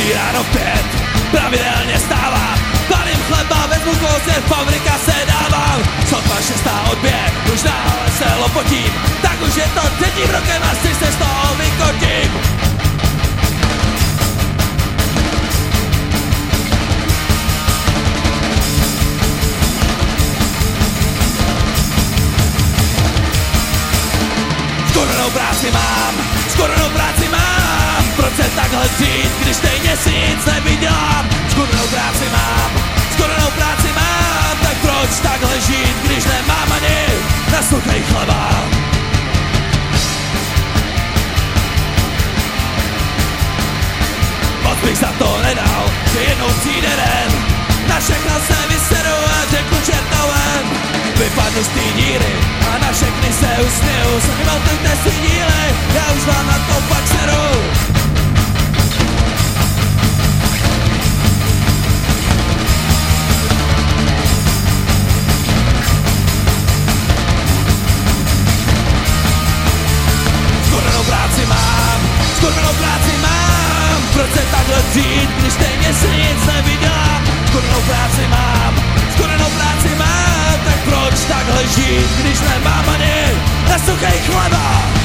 Každý ráno v 5 pravidelně stávám, balím chleba, vezmu kousek, fabrika se dávám. Sotva 6. odběh, už náhle se lopotím, tak už je to 3. rokem a si se z toho vykotím. Skurvenou práci mám, proč se takhle dřít, když stejně si nic nevydělám. Skurvenou práci mám, tak proč takhle žít, když nemám ani na suchej chleba. Moc bych za to nedal, že jednou přijde den, na všechno se vyseru a řeknu čertovem. Vypadnu z té díry a na všechny se usměju, zapamatujte si díly, já už vám na to pak seru. Skurvenou práci mám, proč se takhle dřít, když stejně si nic nevydělám. Skurvenou práci mám, tak proč takhle žít, když nemám ani na suchej chleba.